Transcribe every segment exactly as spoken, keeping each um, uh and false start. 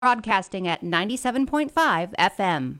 Broadcasting at ninety-seven point five F M.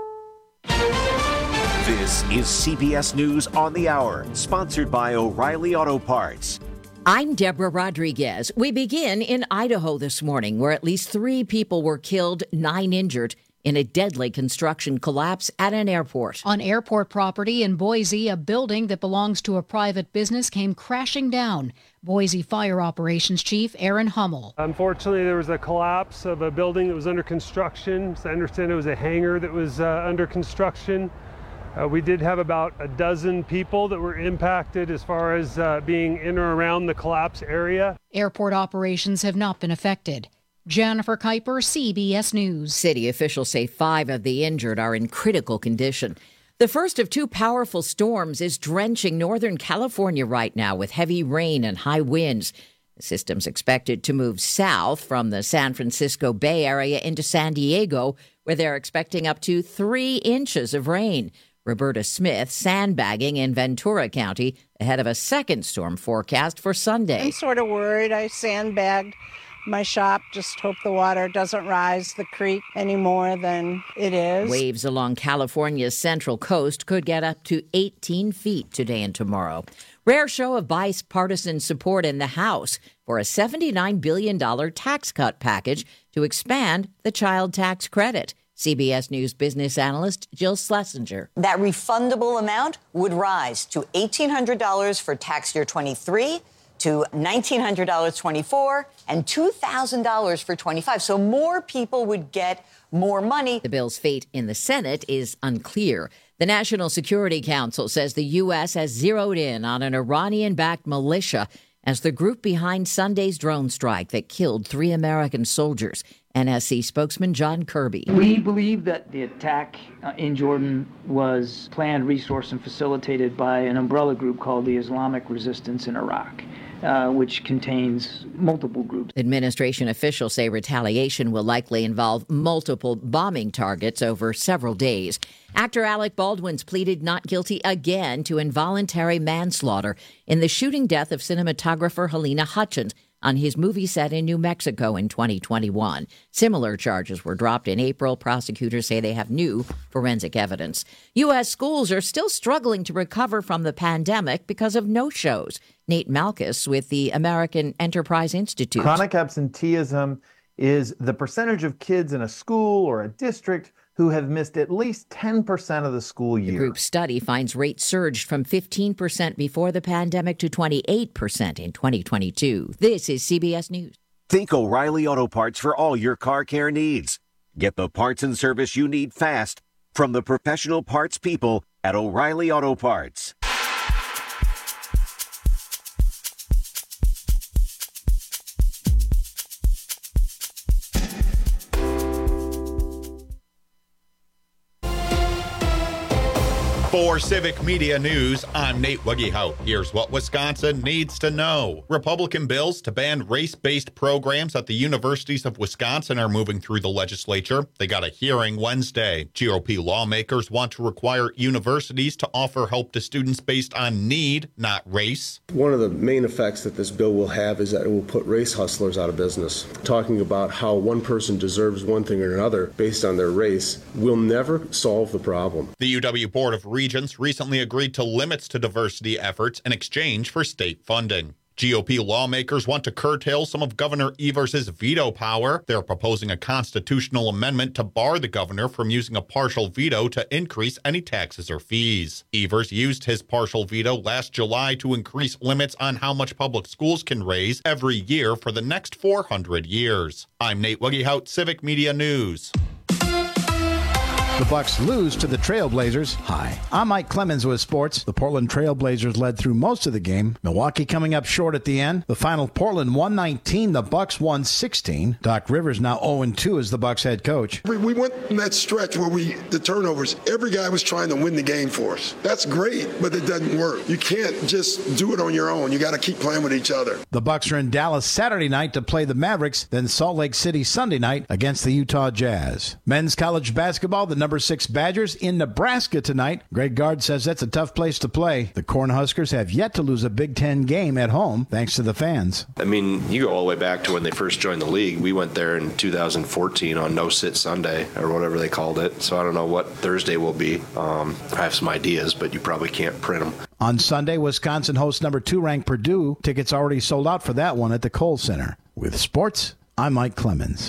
This is C B S News on the Hour, sponsored by O'Reilly Auto Parts. I'm Deborah Rodriguez. We begin in Idaho this morning, where at least three people were killed, nine injured, in a deadly construction collapse at an airport. On airport property in Boise, a building that belongs to a private business came crashing down. Boise Fire Operations Chief Aaron Hummel. Unfortunately, there was a collapse of a building that was under construction. So I understand it was a hangar that was uh, under construction. Uh, we did have about a dozen people that were impacted as far as uh, being in or around the collapse area. Airport operations have not been affected. Jennifer Kuiper, C B S News. City officials say five of the injured are in critical condition. The first of two powerful storms is drenching Northern California right now with heavy rain and high winds. The system's expected to move south from the San Francisco Bay Area into San Diego, where they're expecting up to three inches of rain. Roberta Smith sandbagging in Ventura County ahead of a second storm forecast for Sunday. I'm sort of worried. I sandbagged my shop, just hope the water doesn't rise the creek any more than it is. Waves along California's central coast could get up to eighteen feet today and tomorrow. Rare show of bipartisan support in the House for a seventy-nine billion dollars tax cut package to expand the child tax credit. C B S News business analyst Jill Schlesinger. That refundable amount would rise to eighteen hundred dollars for tax year twenty-three, to nineteen hundred dollars twenty-four, and two thousand dollars for twenty-five. So more people would get more money. The bill's fate in the Senate is unclear. The National Security Council says the U S has zeroed in on an Iranian-backed militia as the group behind Sunday's drone strike that killed three American soldiers. N S C spokesman John Kirby. We believe that the attack uh, in Jordan was planned, resourced, and facilitated by an umbrella group called the Islamic Resistance in Iraq, uh, which contains multiple groups. Administration officials say retaliation will likely involve multiple bombing targets over several days. Actor Alec Baldwin's pleaded not guilty again to involuntary manslaughter in the shooting death of cinematographer Helena Hutchins on his movie set in New Mexico in twenty twenty-one. Similar charges were dropped in April. Prosecutors say they have new forensic evidence. U S schools are still struggling to recover from the pandemic because of no-shows. Nate Malkus with the American Enterprise Institute. Chronic absenteeism is the percentage of kids in a school or a district who have missed at least ten percent of the school year. The group study finds rates surged from fifteen percent before the pandemic to twenty-eight percent in twenty twenty-two. This is C B S News. Think O'Reilly Auto Parts for all your car care needs. Get the parts and service you need fast from the professional parts people at O'Reilly Auto Parts. For Civic Media News, I'm Nate Wuggehout. Here's what Wisconsin needs to know. Republican bills to ban race-based programs at the universities of Wisconsin are moving through the legislature. They got a hearing Wednesday. G O P lawmakers want to require universities to offer help to students based on need, not race. One of the main effects that this bill will have is that it will put race hustlers out of business. Talking about how one person deserves one thing or another based on their race will never solve the problem. The U W Board of Regents recently agreed to limits to diversity efforts in exchange for state funding. G O P lawmakers want to curtail some of Governor Evers' veto power. They're proposing a constitutional amendment to bar the governor from using a partial veto to increase any taxes or fees. Evers used his partial veto last July to increase limits on how much public schools can raise every year for the next four hundred years. I'm Nate Wuggehout, Civic Media News. The Bucks lose to the Trailblazers. Hi, I'm Mike Clemens with sports. The Portland Trailblazers led through most of the game. Milwaukee coming up short at the end. The final, Portland one nineteen, the Bucks one sixteen. Doc Rivers now oh and two as the Bucks head coach. We went in that stretch where we, the turnovers, every guy was trying to win the game for us. That's great, but it doesn't work. You can't just do it on your own. You got to keep playing with each other. The Bucks are in Dallas Saturday night to play the Mavericks, then Salt Lake City Sunday night against the Utah Jazz. Men's college basketball, the number six Badgers in Nebraska tonight. Greg Gard says that's a tough place to play. The Cornhuskers have yet to lose a Big Ten game at home, thanks to the fans. I mean, you go all the way back to when they first joined the league. We went there in two thousand fourteen on No Sit Sunday, or whatever they called it. So I don't know what Thursday will be. Um, I have some ideas, but you probably can't print them. On Sunday, Wisconsin hosts number two ranked Purdue. Tickets already sold out for that one at the Kohl Center. With sports, I'm Mike Clemens.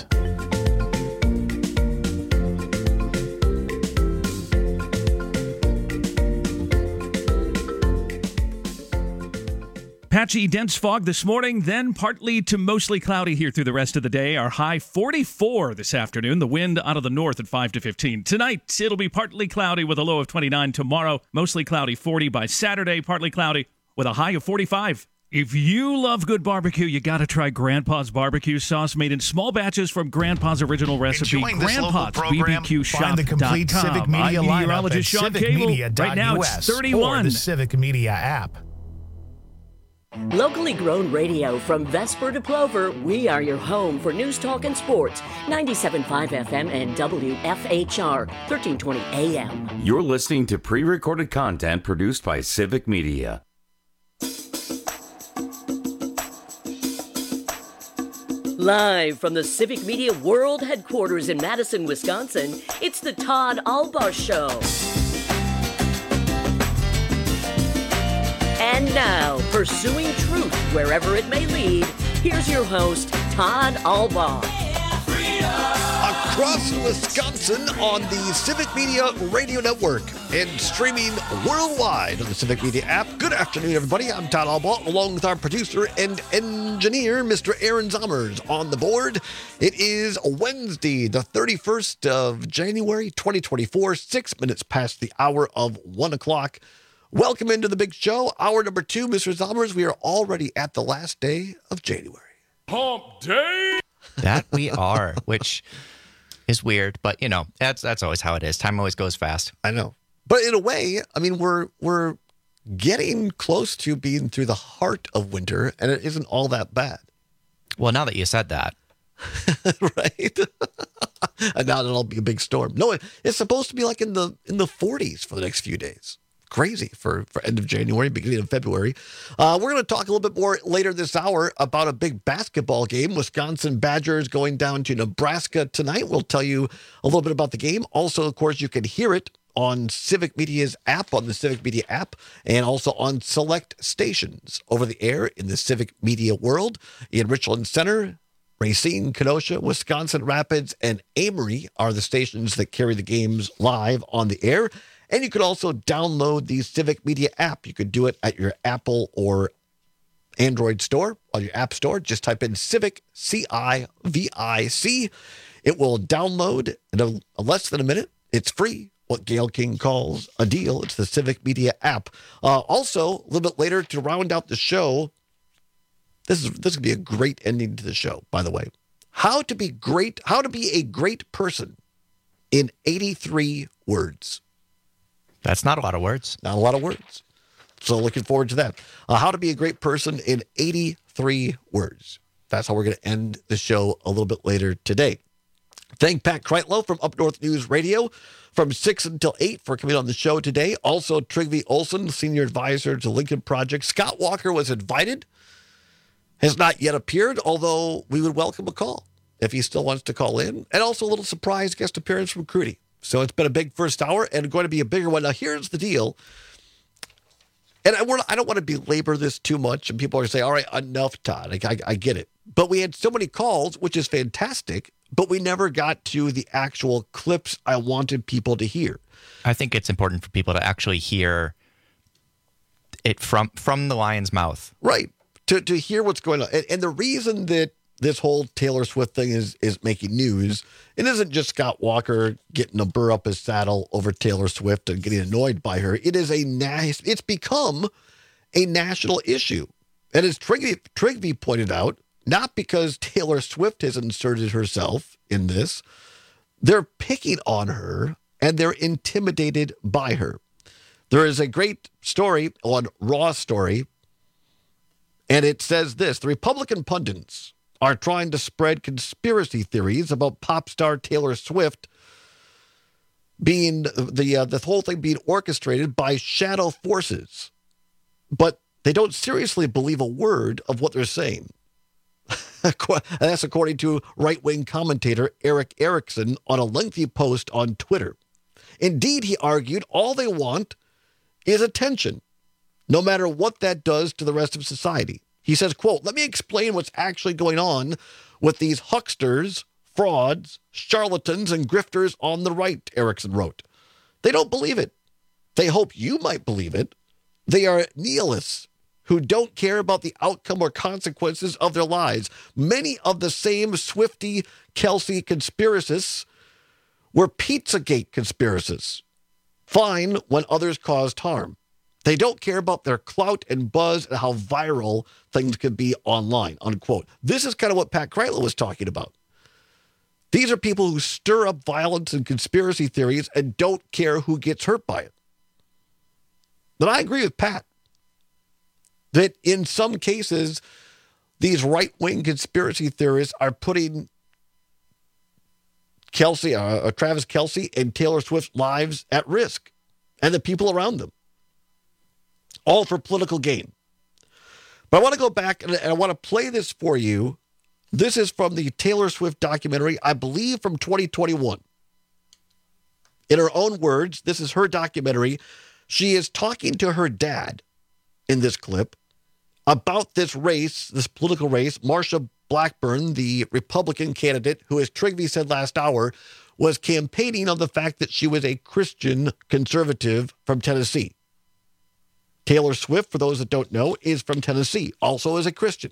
Patchy, dense fog this morning, then partly to mostly cloudy here through the rest of the day. Our high forty-four this afternoon. The wind out of the north at five to fifteen. Tonight, it'll be partly cloudy with a low of twenty-nine. Tomorrow, mostly cloudy, forty. By Saturday, partly cloudy with a high of forty-five. If you love good barbecue, you got to try Grandpa's barbecue sauce made in small batches from Grandpa's original recipe. Grandpa's B B Q Shop dot com. Find the complete Civic Media I'm lineup meteorologist at Sean civic Cable. media dot U S Right now, it's thirty-one. or the Civic Media app. Locally grown radio from Vesper to Plover, we are your home for news, talk, and sports. ninety-seven point five F M and W F H R, thirteen twenty A M. You're listening to pre-recorded content produced by Civic Media. Live from the Civic Media World Headquarters in Madison, Wisconsin, it's the Todd Alba Show. And now, pursuing truth wherever it may lead, here's your host, Todd Alba. Across Wisconsin on the Civic Media Radio Network and streaming worldwide on the Civic Media app. Good afternoon, everybody. I'm Todd Alba, along with our producer and engineer, Mister Aaron Zommers, on the board. It is Wednesday, the thirty-first of January, twenty twenty-four, six minutes past the hour of one o'clock. Welcome into the big show. Hour number two, Mister Zommers. We are already at the last day of January. Hump day! That we are, which is weird, but you know, that's that's always how it is. Time always goes fast. I know. But in a way, I mean, we're we're getting close to being through the heart of winter, and it isn't all that bad. Well, now that you said that. Right? And now it'll be a big storm. No, it's supposed to be like in the in the forties for the next few days. Crazy for, for end of January, beginning of February. Uh, we're going to talk a little bit more later this hour about a big basketball game. Wisconsin Badgers going down to Nebraska tonight. We'll tell you a little bit about the game. Also, of course, you can hear it on Civic Media's app, on the Civic Media app, and also on select stations over the air in the Civic Media world. In Richland Center, Racine, Kenosha, Wisconsin Rapids, and Amory are the stations that carry the games live on the air. And you could also download the Civic Media app. You could do it at your Apple or Android store, on your app store. Just type in Civic, C I V I C. It will download in a, a less than a minute. It's free. What Gail King calls a deal. It's the Civic Media app. Uh, also, a little bit later to round out the show, this is this is going to be a great ending to the show, by the way. How to be great, how to be a great person in eighty-three words. That's not a lot of words. Not a lot of words. So looking forward to that. Uh, how to be a great person in eighty-three words. That's how we're going to end the show a little bit later today. Thank Pat Kreitlow from Up North News Radio from six until eight for coming on the show today. Also, Trygve Olsen, Senior Advisor to Lincoln Project. Scott Walker was invited. Has not yet appeared, although we would welcome a call if he still wants to call in. And also a little surprise guest appearance from Crudy. So it's been a big first hour and going to be a bigger one. Now, here's the deal. And I, I don't want to belabor this too much. And people are saying, all right, enough, Todd. I, I, I get it. But we had so many calls, which is fantastic, but we never got to the actual clips I wanted people to hear. I think it's important for people to actually hear it from, from the lion's mouth. Right. To to hear what's going on. And, and the reason that this whole Taylor Swift thing is is making news, it isn't just Scott Walker getting a burr up his saddle over Taylor Swift and getting annoyed by her. It is a nice, it's become a national issue. And as Trygve, Trygve pointed out, not because Taylor Swift has inserted herself in this, they're picking on her and they're intimidated by her. There is a great story on Raw Story, and it says this: the Republican pundits are trying to spread conspiracy theories about pop star Taylor Swift being the uh, the whole thing being orchestrated by shadow forces, but they don't seriously believe a word of what they're saying. That's according to right-wing commentator Eric Erickson on a lengthy post on Twitter. Indeed, he argued, all they want is attention, no matter what that does to the rest of society. He says, quote, "Let me explain what's actually going on with these hucksters, frauds, charlatans, and grifters on the right," Erickson wrote. "They don't believe it. They hope you might believe it. They are nihilists who don't care about the outcome or consequences of their lives. Many of the same Swifty, Kelsey conspiracists were Pizzagate conspiracists. Fine when others caused harm. They don't care about their clout and buzz and how viral things can be online," unquote. This is kind of what Pat Kreitler was talking about. These are people who stir up violence and conspiracy theories and don't care who gets hurt by it. But I agree with Pat that in some cases, these right-wing conspiracy theorists are putting Kelsey, uh, Travis Kelce and Taylor Swift's lives at risk and the people around them, all for political gain. But I want to go back and I want to play this for you. This is from the Taylor Swift documentary, I believe from twenty twenty-one. In her own words, this is her documentary. She is talking to her dad in this clip about this race, this political race. Marsha Blackburn, the Republican candidate, who, as Trigby said last hour, was campaigning on the fact that she was a Christian conservative from Tennessee. Taylor Swift, for those that don't know, is from Tennessee, also is a Christian.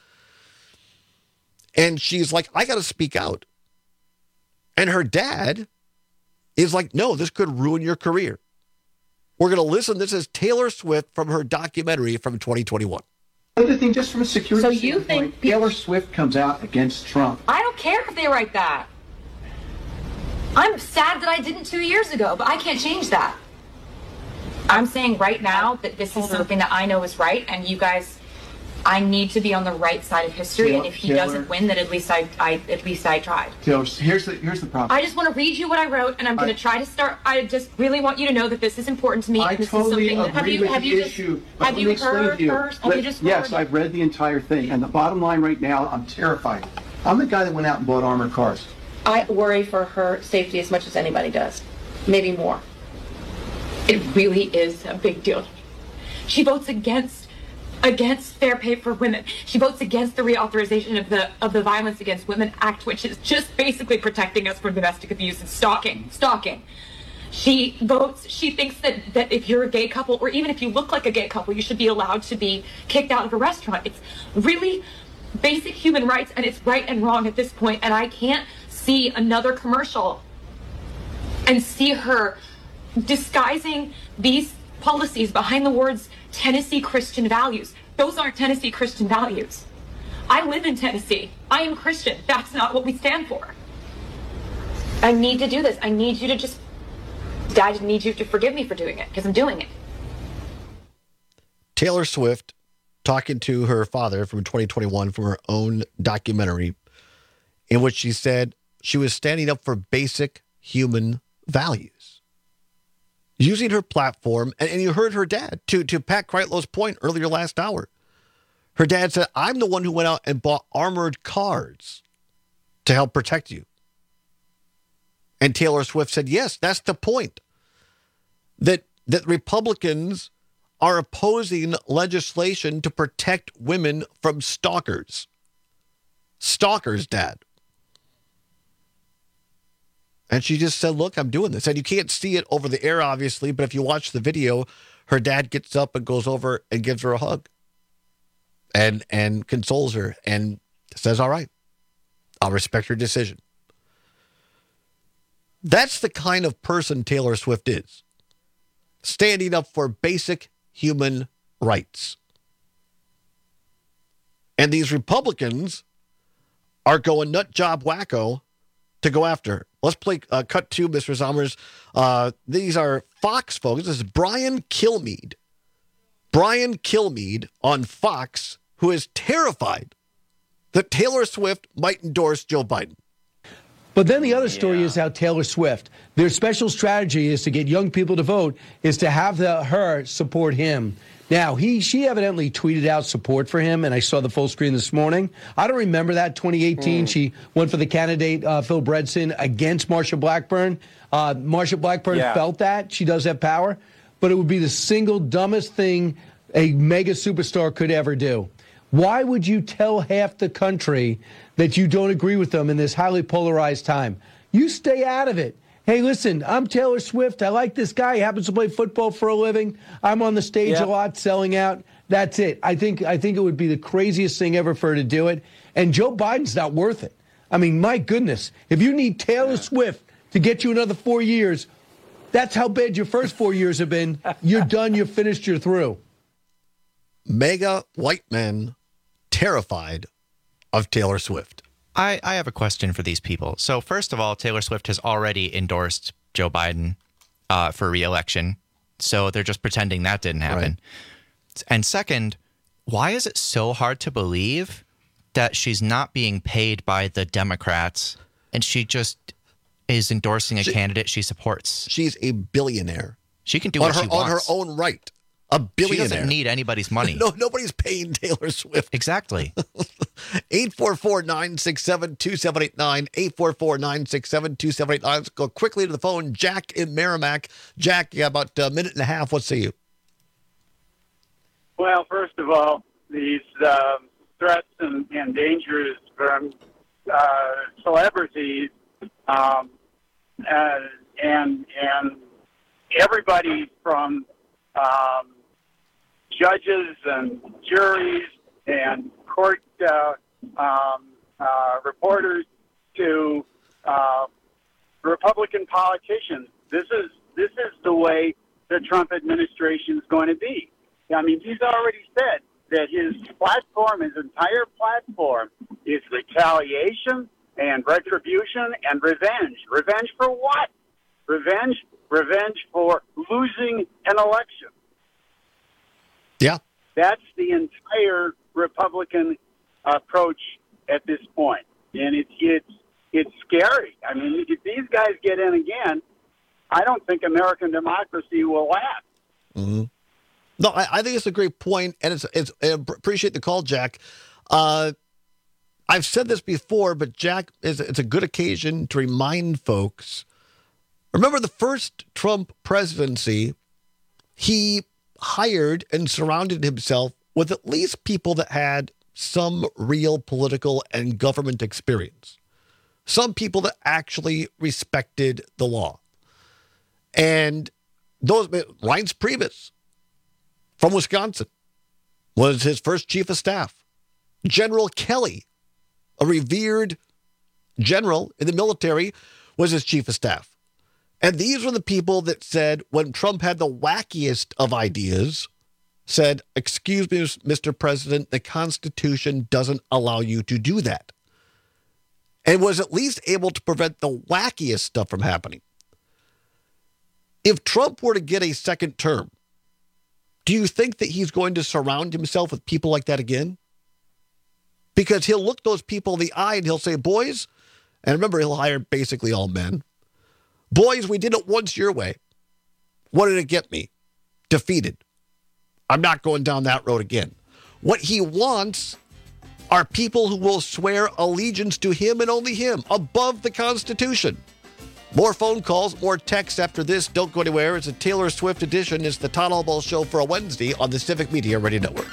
And she's like, I got to speak out. And her dad is like, no, this could ruin your career. We're going to listen. This is Taylor Swift from her documentary from twenty twenty-one. Other thing, just from a security So you standpoint, think Taylor Swift comes out against Trump. I don't care if they write that. I'm sad that I didn't two years ago, but I can't change that. I'm saying right now that this is something that I know is right, and you guys, I need to be on the right side of history. Taylor, and if he Taylor, doesn't win, then at least I, I, at least I tried. Taylor, here's the here's the problem. I just want to read you what I wrote, and I'm going to try to start. I just really want you to know that this is important to me. I and this totally is something that, have agree you, with have the you issue. Just, but have let you me explain heard to you. first? Have Let- you just yes, heard? I've read the entire thing, and the bottom line right now, I'm terrified. I'm the guy that went out and bought armored cars. I worry for her safety as much as anybody does, maybe more. It really is a big deal. She votes against against fair pay for women. She votes against the reauthorization of the of the Violence Against Women Act, which is just basically protecting us from domestic abuse and stalking. Stalking. She votes. She thinks that that if you're a gay couple, or even if you look like a gay couple, you should be allowed to be kicked out of a restaurant. It's really basic human rights, and it's right and wrong at this point. And I can't see another commercial and see her disguising these policies behind the words Tennessee Christian values. Those aren't Tennessee Christian values. I live in Tennessee. I am Christian. That's not what we stand for. I need to do this. I need you to just, Dad, I need you to forgive me for doing it, because I'm doing it. Taylor Swift talking to her father from twenty twenty-one from her own documentary, in which she said she was standing up for basic human values, using her platform. And, and you heard her dad, to, to Pat Kreitler's point earlier last hour. Her dad said, I'm the one who went out and bought armored cars to help protect you. And Taylor Swift said, yes, that's the point. That, that Republicans are opposing legislation to protect women from stalkers. Stalkers, Dad. And she just said, look, I'm doing this. And you can't see it over the air, obviously, but if you watch the video, her dad gets up and goes over and gives her a hug and and consoles her and says, all right, I'll respect your decision. That's the kind of person Taylor Swift is. Standing up for basic human rights. And these Republicans are going nut job wacko to go after her. Let's play uh, cut two, Mister Zommers. Uh, these are Fox folks. This is Brian Kilmeade. Brian Kilmeade on Fox, who is terrified that Taylor Swift might endorse Joe Biden. But then the other story yeah. is how Taylor Swift, their special strategy is to get young people to vote, is to have the, her support him. Now, he she evidently tweeted out support for him, and I saw the full screen this morning. I don't remember that. twenty eighteen, mm. she went for the candidate, uh, Phil Bredesen, against Marsha Blackburn. Uh, Marsha Blackburn yeah. felt that. She does have power. But it would be the single dumbest thing a mega superstar could ever do. Why would you tell half the country that you don't agree with them in this highly polarized time? You stay out of it. Hey, listen, I'm Taylor Swift. I like this guy. He happens to play football for a living. I'm on the stage yep. a lot, selling out. That's it. I think I think it would be the craziest thing ever for her to do it. And Joe Biden's not worth it. I mean, my goodness. If you need Taylor yeah. Swift to get you another four years, that's how bad your first four years have been. You're done. You're finished. You're through. Mega white men terrified of Taylor Swift. I, I have a question for these people. So first of all, Taylor Swift has already endorsed Joe Biden uh, for re-election. So they're just pretending that didn't happen. Right. And second, why is it so hard to believe that she's not being paid by the Democrats and she just is endorsing a she, candidate she supports? She's a billionaire. She can do on what her, she wants. On her own right. A billionaire. She doesn't need anybody's money. No, nobody's paying Taylor Swift. Exactly. eight four four, nine six seven, two seven eight nine, eight four four, nine six seven, two seven eight nine. Let's go quickly to the phone. Jack in Merrimack. Jack, you got about a minute and a half. What say you? Well, first of all, these uh, threats and, and dangers from uh, celebrities um, uh, and, and everybody from um, judges and juries and court uh, um, uh, reporters to uh, Republican politicians. This is this is the way the Trump administration is going to be. I mean, he's already said that his platform, his entire platform, is retaliation and retribution and revenge. Revenge for what? Revenge, revenge for losing an election. Yeah. That's the entire Republican approach at this point. And it's it's it's scary. I mean, if these guys get in again, I don't think American democracy will last. Mm-hmm. No, I, I think it's a great point, and it's it's I appreciate the call, Jack. Uh, I've said this before, but Jack, is it's a good occasion to remind folks. Remember the first Trump presidency, he hired and surrounded himself with at least people that had some real political and government experience. Some people that actually respected the law. And those, Reince Priebus from Wisconsin was his first chief of staff. General Kelly, a revered general in the military, was his chief of staff. And these were the people that said, when Trump had the wackiest of ideas, said, excuse me, Mister President, the Constitution doesn't allow you to do that. And was at least able to prevent the wackiest stuff from happening. If Trump were to get a second term, do you think that he's going to surround himself with people like that again? Because he'll look those people in the eye and he'll say, boys, and remember, he'll hire basically all men. Boys, we did it once your way. What did it get me? Defeated. I'm not going down that road again. What he wants are people who will swear allegiance to him and only him, above the Constitution. More phone calls, more texts after this. Don't go anywhere. It's a Taylor Swift edition. It's the Todd Albaugh Show for a Wednesday on the Civic Media Radio Network.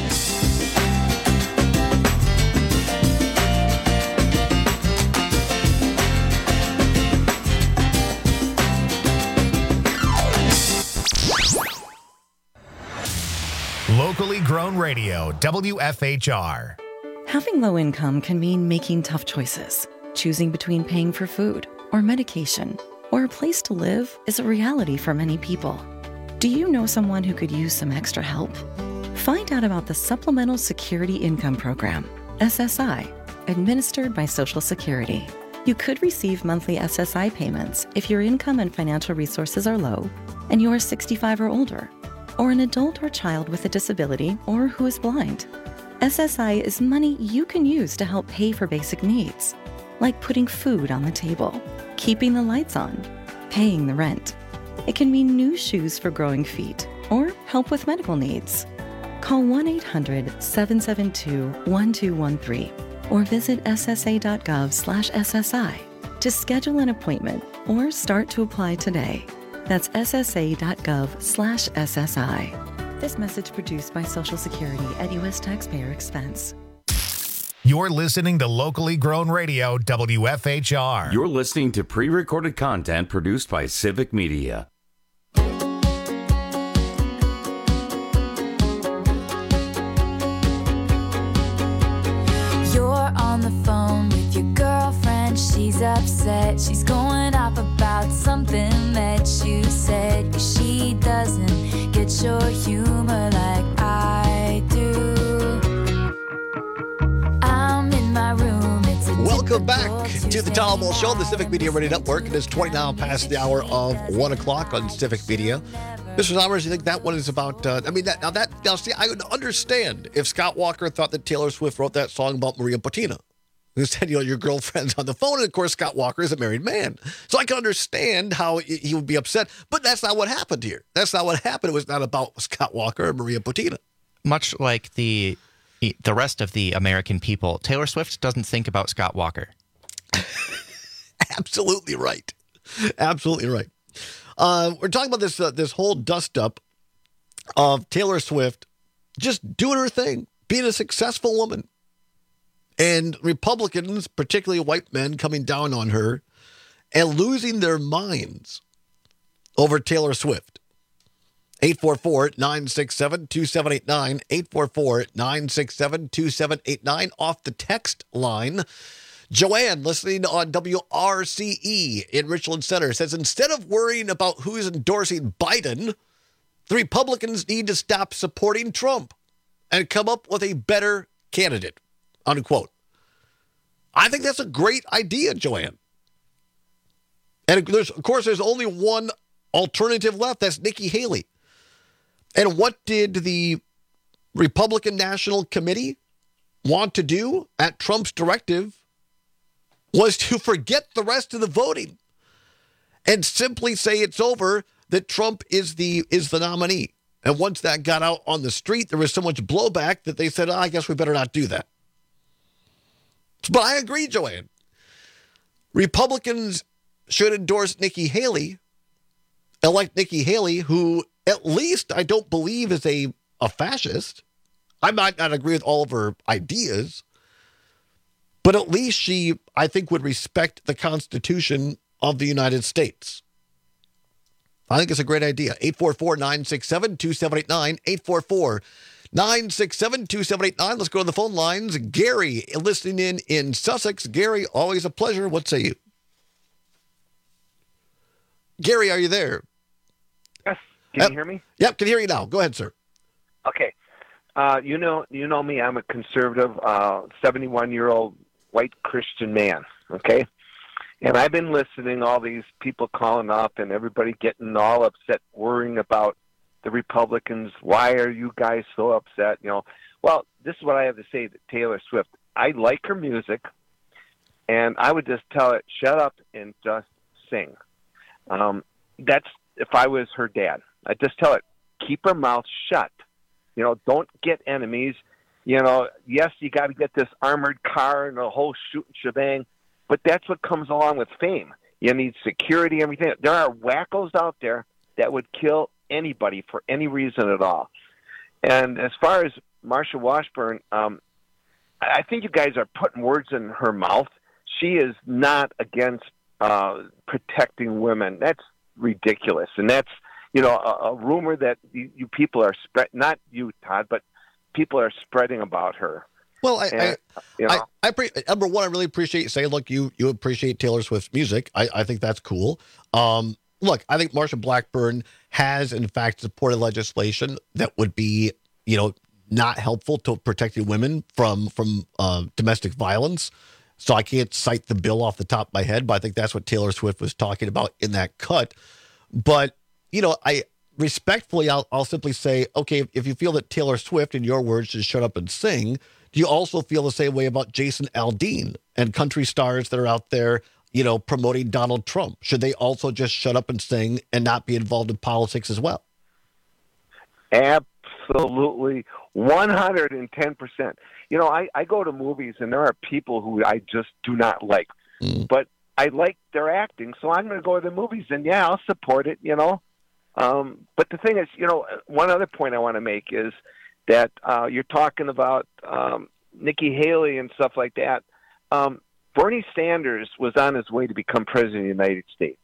Locally grown radio, W F H R. Having low income can mean making tough choices. Choosing between paying for food or medication or a place to live is a reality for many people. Do you know someone who could use some extra help? Find out about the Supplemental Security Income Program, S S I, administered by Social Security. You could receive monthly S S I payments if your income and financial resources are low and you are sixty-five or older, or an adult or child with a disability or who is blind. S S I is money you can use to help pay for basic needs. like putting food on the table, keeping the lights on, paying the rent. It can mean new shoes for growing feet or help with medical needs. Call one eight hundred seven seven two one two one three or visit s s a dot gov slash s s i to schedule an appointment or start to apply today. That's s s a dot gov slash s s i. This message produced by Social Security at U S taxpayer expense. You're listening to locally grown radio W F H R. You're listening to pre-recorded content produced by Civic Media. You're on the phone with your girlfriend. She's upset. She's going off about something that you said. 'Cause she doesn't get your humor like I do. I'm in my room. It's a Welcome back to the Tom Wall Show on the Civic Media Radio Network. It is twenty now past the hour of one o'clock on Civic Media. Mister Sommers, you think that one is about, uh, I mean, that, now that, now see, I would understand if Scott Walker thought that Taylor Swift wrote that song about Maria Butina, who said, you know, your girlfriend's on the phone. And of course, Scott Walker is a married man. So I can understand how he would be upset, but that's not what happened here. That's not what happened. It was not about Scott Walker and Maria Butina. Much like the the rest of the American people, Taylor Swift doesn't think about Scott Walker. Absolutely right. Absolutely right. Uh, we're talking about this uh, this whole dust-up of Taylor Swift just doing her thing, being a successful woman. And Republicans, particularly white men, coming down on her and losing their minds over Taylor Swift. eight four four, nine six seven, two seven eight nine, eight four four, nine six seven, two seven eight nine. Off the text line, Joanne, listening on W R C E in Richland Center, says, instead of worrying about who's endorsing Biden, the Republicans need to stop supporting Trump and come up with a better candidate, unquote. I think that's a great idea, Joanne. And there's, of course, there's only one alternative left. That's Nikki Haley. And what did the Republican National Committee want to do at Trump's directive was to forget the rest of the voting and simply say it's over, that Trump is the is the nominee. And once that got out on the street, there was so much blowback that they said, oh, I guess we better not do that. But I agree, Joanne. Republicans should endorse Nikki Haley, elect Nikki Haley, who at least I don't believe is a, a fascist. I might not agree with all of her ideas, but at least she, I think, would respect the Constitution of the United States. I think it's a great idea. eight four four, nine six seven, two seven eight nine, eight four four, nine six seven, two seven eight nine. Let's go to the phone lines. Gary, listening in in Sussex. Gary, always a pleasure. What say you? Gary, are you there? Yes. Can Yep. you hear me? Yep, can hear you now. Go ahead, sir. Okay. Uh, you know, you know me. I'm a conservative, uh, seventy-one-year-old white Christian man. Okay, and I've been listening to all these people calling up and everybody getting all upset, worrying about the Republicans. Why are you guys so upset? You know, well, this is what I have to say to Taylor Swift. I like her music, and I would just tell it, shut up and just sing. Um, that's if I was her dad. I'd just tell it, keep her mouth shut. You know, don't get enemies. You know, yes, you got to get this armored car and a whole shooting shebang, but that's what comes along with fame. You need security, everything. There are wackos out there that would kill anybody for any reason at all. And as far as Marsha Washburn, um, I think you guys are putting words in her mouth. She is not against uh, protecting women. That's ridiculous. And that's, you know, a, a rumor that you, you people are spread, not you, Todd, but people are spreading about her. Well, I, and, I, you know, I, I pre- number one, I really appreciate you saying, look, you you appreciate Taylor Swift's music. I, I think that's cool. Um, look, I think Marsha Blackburn has, in fact, supported legislation that would be, you know, not helpful to protecting women from from uh, domestic violence. So I can't cite the bill off the top of my head, but I think that's what Taylor Swift was talking about in that cut. But, you know, I respectfully, I'll, I'll simply say, okay, if, if you feel that Taylor Swift, in your words, should shut up and sing, do you also feel the same way about Jason Aldean and country stars that are out there, you know, promoting Donald Trump? Should they also just shut up and sing and not be involved in politics as well? Absolutely, one hundred ten percent. You know, I, I go to movies, and there are people who I just do not like. Mm. But I like their acting, so I'm going to go to the movies, and, yeah, I'll support it, you know. Um, but the thing is, you know, one other point I want to make is that uh, you're talking about um, Nikki Haley and stuff like that. Um, Bernie Sanders was on his way to become president of the United States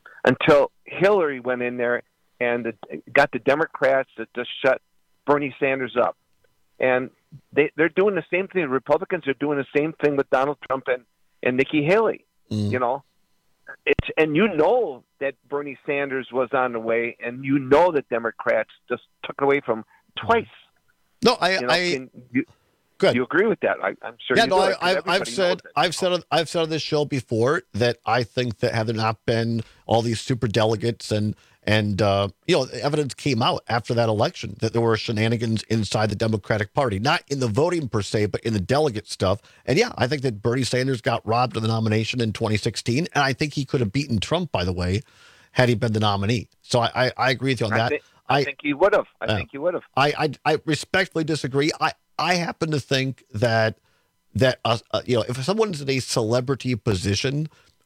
until Hillary went in there and the, got the Democrats to just shut Bernie Sanders up. And they, they're doing the same thing. The Republicans are doing the same thing with Donald Trump and, and Nikki Haley, mm. you know. It's, and you know that Bernie Sanders was on the way, and you know that Democrats just took it away from him twice. No, I... You know, I you, Good. You agree with that? I, I'm sure. Yeah, you no, do I, it, I've, I've said, I've said, I've said on this show before that I think that had there not been all these super delegates and and uh, you know, evidence came out after that election that there were shenanigans inside the Democratic Party, not in the voting per se, but in the delegate stuff. And yeah, I think that Bernie Sanders got robbed of the nomination in twenty sixteen, and I think he could have beaten Trump, by the way, had he been the nominee. So I, I, I agree with you on I that. Think, I, I think he would have. I uh, think he would have. I, I, I respectfully disagree. I. I happen to think that that uh, uh, you know, if someone's in a celebrity position,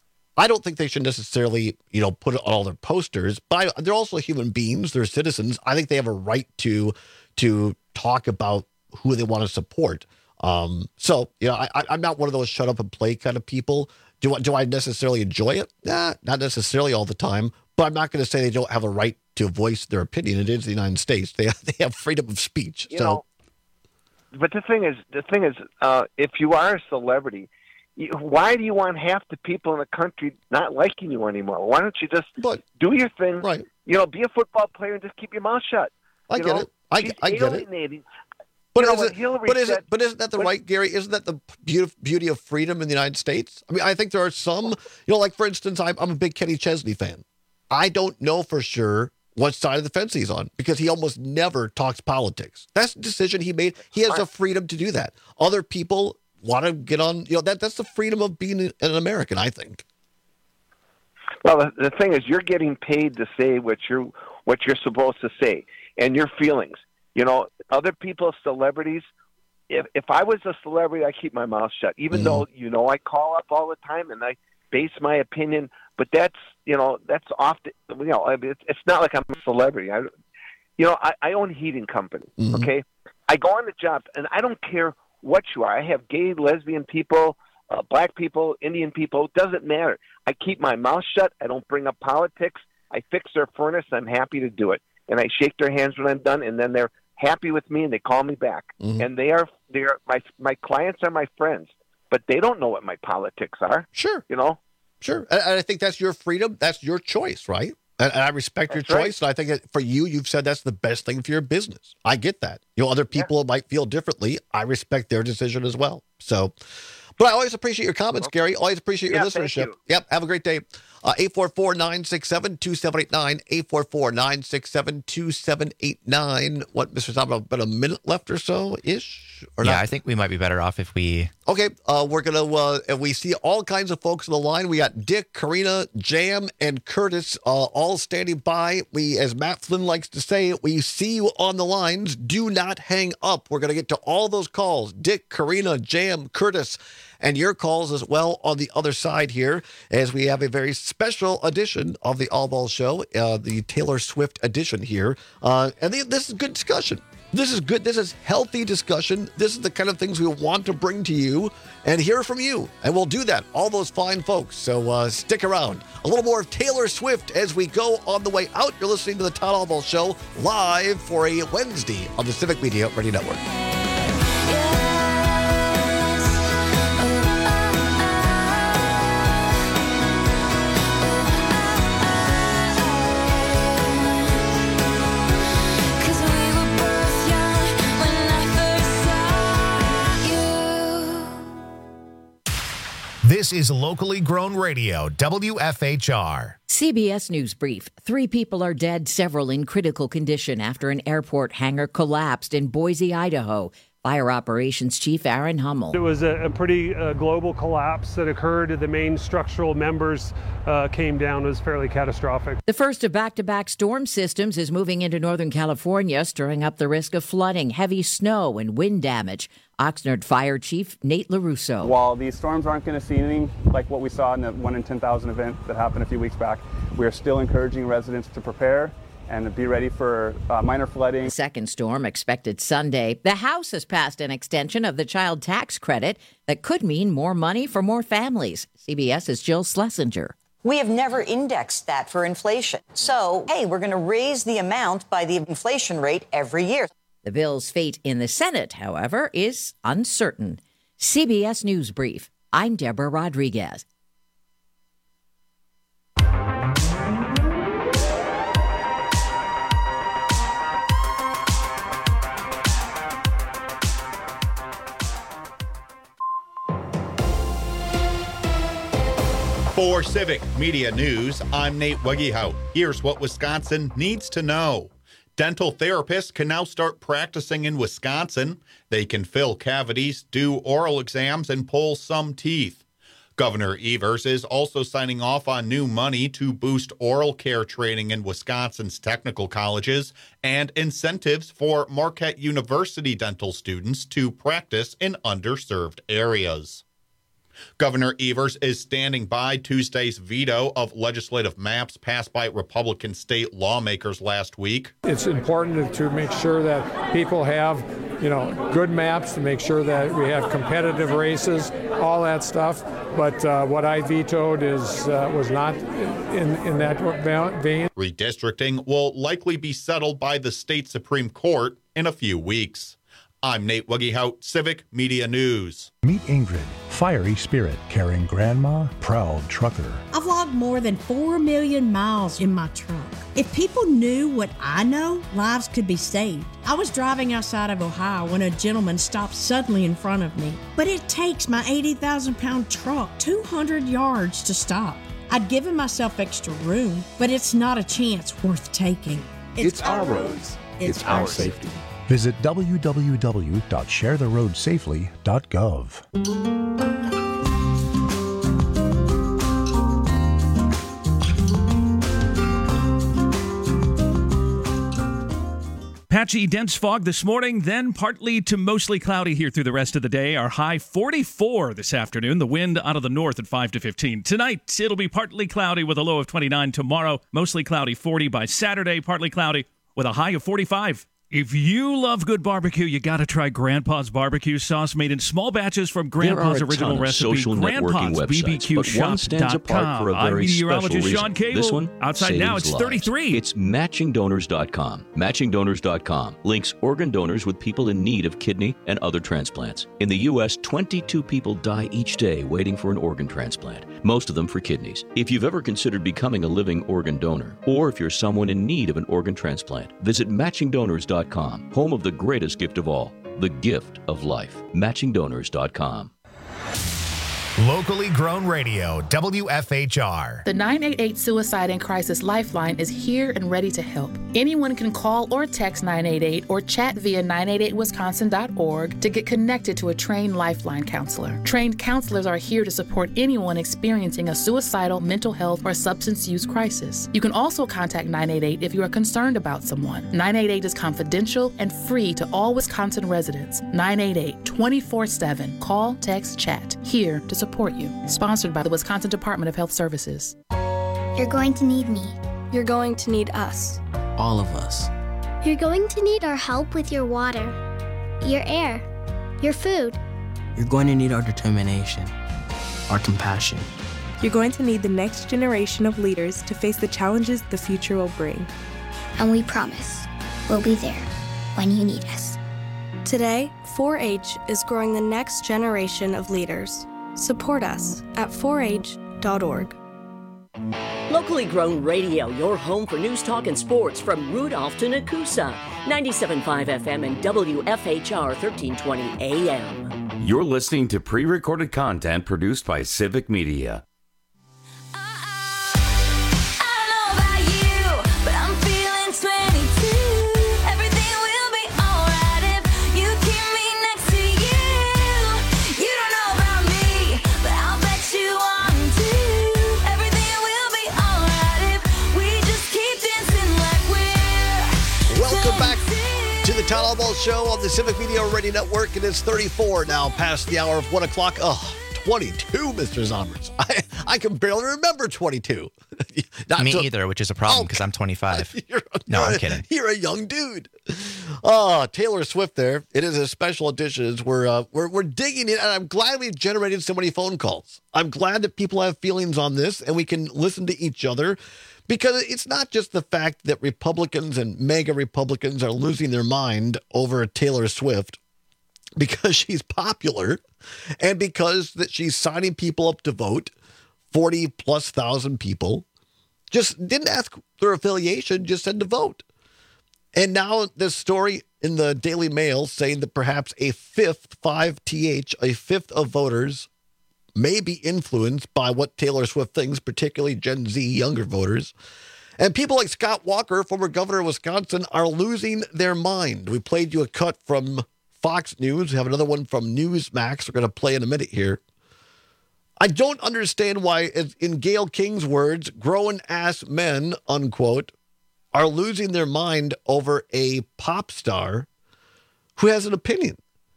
I don't think they should necessarily, you know, put it on all their posters. But I, they're also human beings; they're citizens. I think they have a right to to talk about who they want to support. Um, so, you know, I, I'm not one of those shut up and play kind of people. Do I, do I necessarily enjoy it? Nah, not necessarily all the time. But I'm not going to say they don't have a right to voice their opinion. It is the United States; they they have freedom of speech. You so. know, But the thing is, the thing is, uh, if you are a celebrity, you, why do you want half the people in the country not liking you anymore? Why don't you just but, do your thing? Right. You know, be a football player and just keep your mouth shut. I you get know? it. I, She's I get it. But, But, you is know, it, Hillary but, is said, it, but isn't that the what, right, Gary? Isn't that the beauty, beauty of freedom in the United States? I mean, I think there are some, you know, like, for instance, I'm, I'm a big Kenny Chesney fan. I don't know for sure what side of the fence he's on because he almost never talks politics. That's the decision he made. He has the freedom to do that. Other people want to get on, you know, that that's the freedom of being an American, I think. Well, the, the thing is, you're getting paid to say what you're what you're supposed to say and your feelings. You know, other people, celebrities. If if I was a celebrity, I keep my mouth shut. Even mm. though you know I call up all the time and I base my opinion, but that's you know that's off. The, you know, I mean, it's, it's not like I'm a celebrity. I, you know, I, I own a heating company. Mm-hmm. Okay, I go on the job and I don't care what you are. I have gay, lesbian people, uh, black people, Indian people. It doesn't matter. I keep my mouth shut. I don't bring up politics. I fix their furnace. I'm happy to do it, and I shake their hands when I'm done, and then they're happy with me, and they call me back. Mm-hmm. And they are they are my my clients are my friends, but they don't know what my politics are. Sure, you know. Sure, and I think that's your freedom. That's your choice, right? And, and I respect that's your choice. Right. And I think that for you, you've said that's the best thing for your business. I get that. You know, other people yeah. might feel differently. I respect their decision as well. So, but I always appreciate your comments, well, Gary. Always appreciate your yeah, listenership. You. Yep. Have a great day. Uh, eight four four, nine six seven, two seven eight nine, eight four four, nine six seven, two seven eight nine. What, Mister Tom, about a minute left or so-ish? Or yeah, not? I think we might be better off if we... Okay, uh, we're going to, uh, we see all kinds of folks on the line. We got Dick, Karina, Jam, and Curtis uh, all standing by. We, as Matt Flynn likes to say, we see you on the lines. Do not hang up. We're going to get to all those calls. Dick, Karina, Jam, Curtis, and your calls as well on the other side here, as we have a very special edition of the All Ball Show, uh, the Taylor Swift edition here. Uh, and the, this is good discussion. This is good. This is healthy discussion. This is the kind of things we want to bring to you and hear from you. And we'll do that, all those fine folks. So uh, stick around. A little more of Taylor Swift as we go on the way out. You're listening to the Todd All Ball Show live for a Wednesday on the Civic Media Radio Network. This is locally grown radio, W F H R. C B S News Brief. Three people are dead, several in critical condition after an airport hangar collapsed in Boise, Idaho. Fire Operations Chief Aaron Hummel. It was a, a pretty uh, global collapse that occurred. The main structural members uh, came down. It was fairly catastrophic. The first of back-to-back storm systems is moving into Northern California, stirring up the risk of flooding, heavy snow, and wind damage. Oxnard Fire Chief Nate LaRusso. While these storms aren't going to see anything like what we saw in the one in ten thousand event that happened a few weeks back, we are still encouraging residents to prepare and to be ready for uh, minor flooding. The second storm expected Sunday. The House has passed an extension of the child tax credit that could mean more money for more families. CBS's Jill Schlesinger. We have never indexed that for inflation. So, hey, we're going to raise the amount by the inflation rate every year. The bill's fate in the Senate, however, is uncertain. C B S News Brief. I'm Deborah Rodriguez. For Civic Media News, I'm Nate Wegehout. Here's what Wisconsin needs to know. Dental therapists can now start practicing in Wisconsin. They can fill cavities, do oral exams, and pull some teeth. Governor Evers is also signing off on new money to boost oral care training in Wisconsin's technical colleges and incentives for Marquette University dental students to practice in underserved areas. Governor Evers is standing by Tuesday's veto of legislative maps passed by Republican state lawmakers last week. It's important to make sure that people have, you know, good maps, to make sure that we have competitive races, all that stuff. But uh, what I vetoed is uh, was not in, in that vein. Redistricting will likely be settled by the state Supreme Court in a few weeks. I'm Nate Wegehout, Civic Media News. Meet Ingrid, fiery spirit, caring grandma, proud trucker. I've logged more than four million miles in my truck. If people knew what I know, lives could be saved. I was driving outside of Ohio when a gentleman stopped suddenly in front of me. But it takes my eighty thousand pound truck two hundred yards to stop. I'd given myself extra room, but it's not a chance worth taking. It's, it's our roads. It's, it's our, our safety. safety. Visit w w w dot share the road safely dot gov. Patchy, dense fog this morning, then partly to mostly cloudy here through the rest of the day. Our high forty-four this afternoon. The wind out of the north at five to fifteen. Tonight, it'll be partly cloudy with a low of twenty-nine. Tomorrow, mostly cloudy, forty. By Saturday, partly cloudy with a high of forty-five. If you love good barbecue, you got to try Grandpa's barbecue sauce, made in small batches from Grandpa's original recipe. Grandpa's B B Q shop dot com. I'm meteorologist Sean Cable. This one outside now, it's lives. thirty-three. It's matching donors dot com. matching donors dot com links organ donors with people in need of kidney and other transplants. In the U S, twenty-two people die each day waiting for an organ transplant, most of them for kidneys. If you've ever considered becoming a living organ donor, or if you're someone in need of an organ transplant, visit matching donors dot com, home of the greatest gift of all, the gift of life. matching donors dot com. Locally grown radio, W F H R. The nine eight eight Suicide and Crisis Lifeline is here and ready to help. Anyone can call or text nine eight eight or chat via nine eight eight wisconsin dot org to get connected to a trained Lifeline counselor. Trained counselors are here to support anyone experiencing a suicidal, mental health, or substance use crisis. You can also contact nine eight eight if you are concerned about someone. nine eight eight is confidential and free to all Wisconsin residents. nine eight eight, twenty-four seven. Call, text, chat. Here to support you. Sponsored by the Wisconsin Department of Health Services. You're going to need me. You're going to need us. All of us. You're going to need our help with your water, your air, your food. You're going to need our determination, our compassion. You're going to need the next generation of leaders to face the challenges the future will bring. And we promise we'll be there when you need us. Today, four H is growing the next generation of leaders. Support us at four H dot org. Locally grown radio, your home for news, talk, and sports from Rudolph to Nakusa. ninety-seven point five F M and W F H R thirteen twenty A M. You're listening to pre-recorded content produced by Civic Media. the Town Hall Ball Show on the Civic Media Radio Network. It is thirty-four now past the hour of one o'clock. Oh, twenty-two, Mister Zombers. I, I can barely remember twenty-two. Me to, either, which is a problem because oh, I'm twenty-five. You're, no, you're I'm a, kidding. You're a young dude. Oh, Taylor Swift there. It is a special edition. We're, uh, we're, we're digging in, and I'm glad we've generated so many phone calls. I'm glad that people have feelings on this, and we can listen to each other. Because it's not just the fact that Republicans and mega Republicans are losing their mind over Taylor Swift because she's popular and because that she's signing people up to vote, forty plus thousand people, just didn't ask their affiliation, just said to vote. And now this story in the Daily Mail saying that perhaps a fifth, five T H, a fifth of voters may be influenced by what Taylor Swift thinks, particularly Gen Z younger voters. And people like Scott Walker, former governor of Wisconsin, are losing their mind. We played you a cut from Fox News. We have another one from Newsmax we're going to play in a minute here. I don't understand why, in Gayle King's words, grown-ass men, unquote, are losing their mind over a pop star who has an opinion.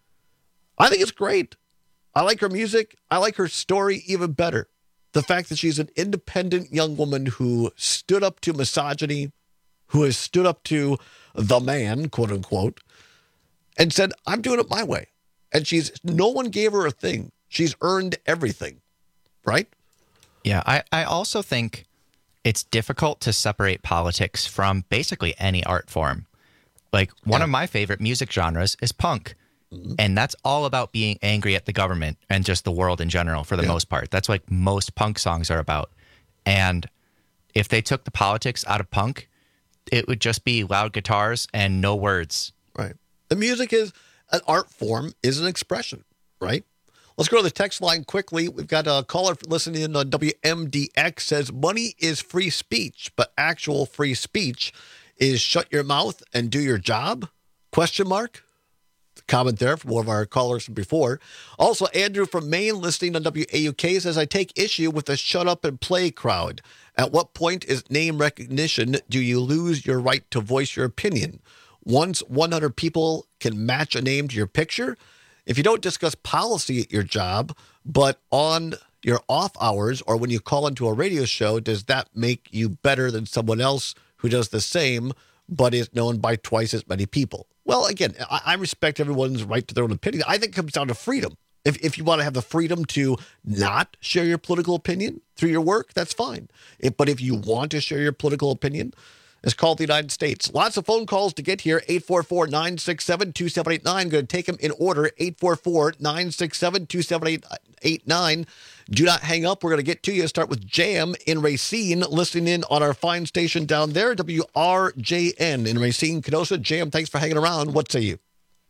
I think it's great. I like her music. I like her story even better. The fact that she's an independent young woman who stood up to misogyny, who has stood up to the man, quote unquote, and said, I'm doing it my way. And she's, no one gave her a thing. She's earned everything, right? Yeah, I, I also think it's difficult to separate politics from basically any art form. Like one yeah. of my favorite music genres is punk. And that's all about being angry at the government and just the world in general for the yeah. most part. That's like most punk songs are about. And if they took the politics out of punk, it would just be loud guitars and no words. Right. The music is an art form, is an expression, right? Let's go to the text line quickly. We've got a caller listening in on W M D X says, money is free speech, but actual free speech is shut your mouth and do your job? Question mark? Comment there from one of our callers from before. Also, Andrew from Maine listening on W A U K says, I take issue with the shut up and play crowd. At what point is name recognition do you lose your right to voice your opinion? Once one hundred people can match a name to your picture, if you don't discuss policy at your job, but on your off hours or when you call into a radio show, does that make you better than someone else who does the same but is known by twice as many people? Well, again, I, I respect everyone's right to their own opinion. I think it comes down to freedom. If if you want to have the freedom to not share your political opinion through your work, that's fine. If, but if you want to share your political opinion, it's called the United States. Lots of phone calls to get here. eight four four, nine six seven, two seven eight nine. Going to take them in order. eight four four, nine six seven, two seven eight nine. Do not hang up. We're going to get to you. Start with Jam in Racine, listening in on our fine station down there, W R J N in Racine, Kenosha. Jam, thanks for hanging around. What say you?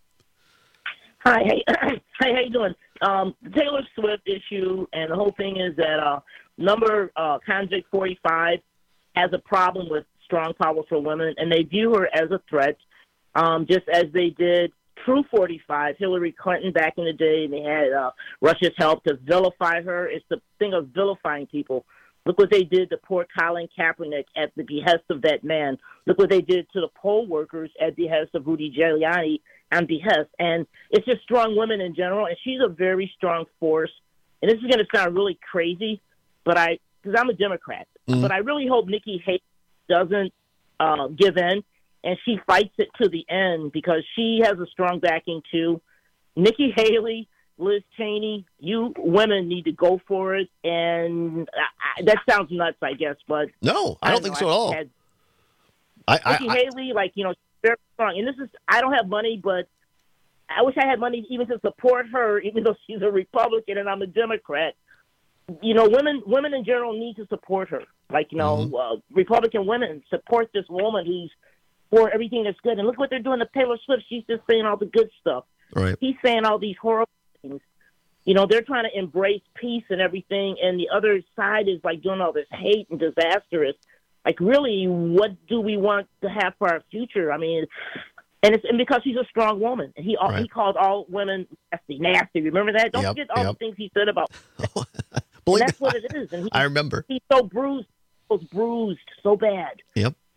Hi, hey, hey, how you doing? Um, the Taylor Swift issue, and the whole thing is that uh, number uh, Convict forty-five has a problem with strong, powerful women, and they view her as a threat, um, just as they did True forty-five, Hillary Clinton back in the day, and they had uh, Russia's help to vilify her. It's the thing of vilifying people. Look what they did to poor Colin Kaepernick at the behest of that man. Look what they did to the poll workers at the behest of Rudy Giuliani on behest. And it's just strong women in general, and she's a very strong force. And this is going to sound really crazy, but I, because I'm a Democrat, mm-hmm. but I really hope Nikki Haley doesn't uh, give in. And she fights it to the end because she has a strong backing, too. Nikki Haley, Liz Cheney, you women need to go for it. And I, I, that sounds nuts, I guess. But no, I, I don't, don't think know, so at all. Had, I, I, Nikki I, Haley, like, you know, very strong. And this is, I don't have money, but I wish I had money even to support her, even though she's a Republican and I'm a Democrat. You know, women women in general need to support her. Like, you know, mm-hmm. uh, Republican women support this woman who's for everything that's good. And look what they're doing to Taylor Swift. She's just saying all the good stuff. Right. He's saying all these horrible things. You know, they're trying to embrace peace and everything, and the other side is, like, doing all this hate and disastrous. Like, really, what do we want to have for our future? I mean, and it's and because she's a strong woman. And he right. he called all women nasty, nasty. Remember that? Don't yep, forget all yep. the things he said about Believe and that's me, what it is. And he, I remember. He's so bruised, so bruised, so bad. Yep.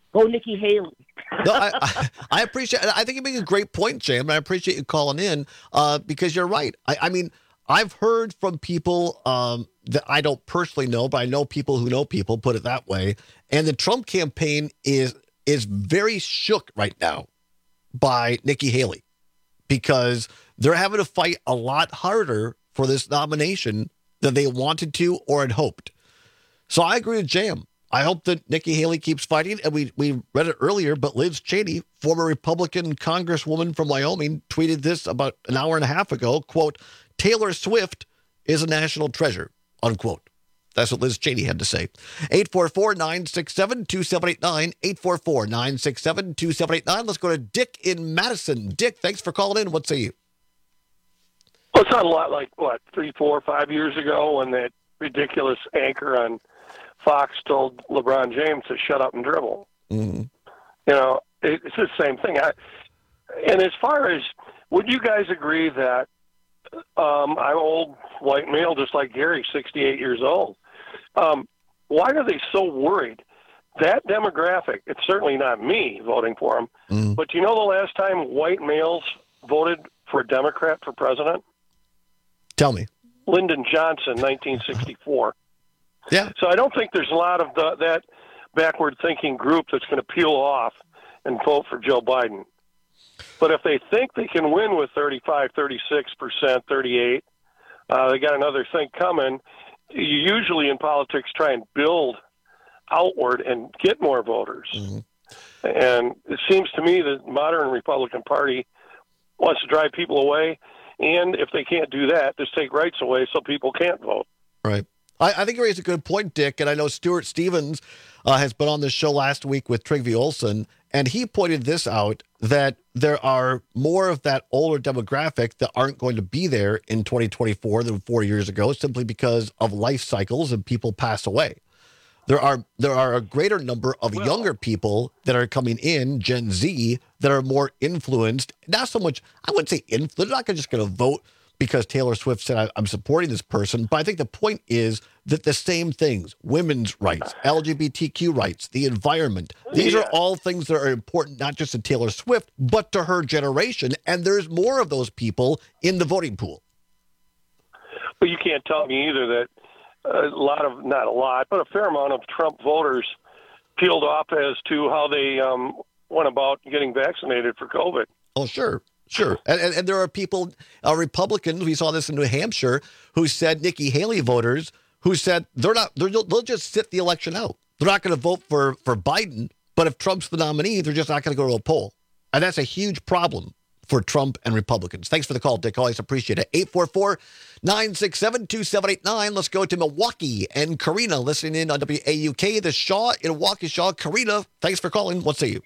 Go Nikki Haley. No, I, I, I appreciate. I think you make a great point, Jam. And I appreciate you calling in uh, because you're right. I, I mean, I've heard from people um, that I don't personally know, but I know people who know people. Put it that way. And the Trump campaign is is very shook right now by Nikki Haley because they're having to fight a lot harder for this nomination than they wanted to or had hoped. So I agree with Jam. I hope that Nikki Haley keeps fighting. And we, we read it earlier, but Liz Cheney, former Republican congresswoman from Wyoming, tweeted this about an hour and a half ago, quote, Taylor Swift is a national treasure, unquote. That's what Liz Cheney had to say. eight four four, nine six seven, two seven eight nine, eight four four, nine six seven, two seven eight nine. Let's go to Dick in Madison. Dick, thanks for calling in. What say you? Well, it's not a lot like, what, three, four, five years ago when that ridiculous anchor on Fox told LeBron James to shut up and dribble. Mm-hmm. You know, it, it's the same thing. I, and as far as, would you guys agree that um, I'm old white male, just like Gary, sixty-eight years old? Um, why are they so worried? That demographic, it's certainly not me voting for him, mm-hmm. but do you know the last time white males voted for a Democrat for president? Tell me. Lyndon Johnson, nineteen sixty-four. Yeah. So I don't think there's a lot of the, that backward-thinking group that's going to peel off and vote for Joe Biden. But if they think they can win with thirty-five, thirty-six percent, thirty-eight, uh, they got another thing coming. You usually in politics try and build outward and get more voters. Mm-hmm. And it seems to me that the modern Republican Party wants to drive people away. And if they can't do that, just take rights away so people can't vote. Right. I, I think you raised a good point, Dick. And I know Stuart Stevens uh, has been on this show last week with Trygve Olsen, and he pointed this out, that there are more of that older demographic that aren't going to be there in twenty twenty-four than four years ago, simply because of life cycles and people pass away. There are there are a greater number of well, younger people that are coming in, Gen Z, that are more influenced. Not so much, I wouldn't say influenced. They're not just going to vote because Taylor Swift said, I'm supporting this person. But I think the point is that the same things, women's rights, L G B T Q rights, the environment, these yeah. are all things that are important, not just to Taylor Swift, but to her generation. And there's more of those people in the voting pool. Well, you can't tell me either that a lot of, not a lot, but a fair amount of Trump voters peeled off as to how they um, went about getting vaccinated for COVID. Oh, sure. Sure. And, and, and there are people, uh, Republicans, we saw this in New Hampshire, who said, Nikki Haley voters, who said they're not, they're, they'll just sit the election out. They're not going to vote for, for Biden, but if Trump's the nominee, they're just not going to go to a poll. And that's a huge problem for Trump and Republicans. Thanks for the call, Dick. Always appreciate it. eight four four, nine six seven, two seven eight nine. Let's go to Milwaukee and Karina listening in on W A U K. The Shaw in Milwaukee. Shaw, Karina, thanks for calling. What say you?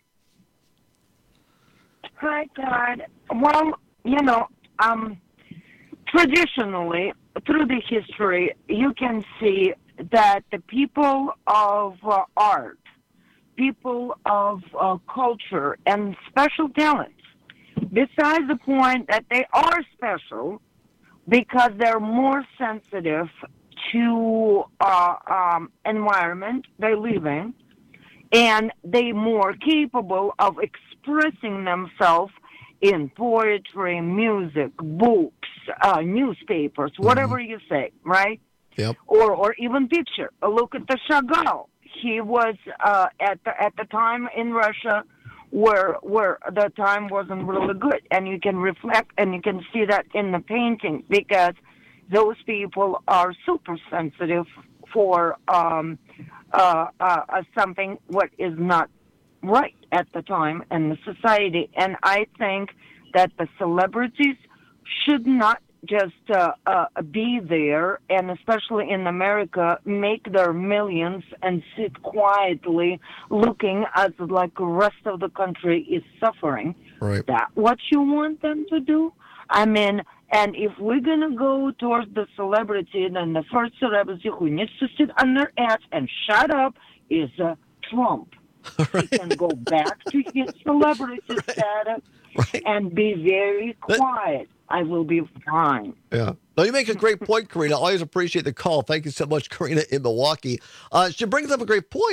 Hi, Todd. Well, you know, um, traditionally, through the history, you can see that the people of uh, art, people of uh, culture, and special talents, besides the point that they are special because they're more sensitive to uh, um, environment they live in, and they more capable of expressing themselves in poetry, music, books, uh, newspapers, whatever mm-hmm. you say, right? Yep. Or or even picture. Look at the Chagall. He was uh, at the at the time in Russia where where the time wasn't really good, and you can reflect and you can see that in the painting because those people are super sensitive for um, uh, uh, something what is not right at the time in the society. And I think that the celebrities should not just uh, uh, be there, and especially in America, make their millions and sit quietly looking as like the rest of the country is suffering. Right. That what you want them to do? I mean, and if we're going to go towards the celebrity, then the first celebrity who needs to sit on their ass and shut up is uh, Trump. Right. He can go back to his celebrity right. status right. and be very quiet. I will be fine. Yeah. No, you make a great point, Karina. I always appreciate the call. Thank you so much, Karina in Milwaukee. Uh, she brings up a great point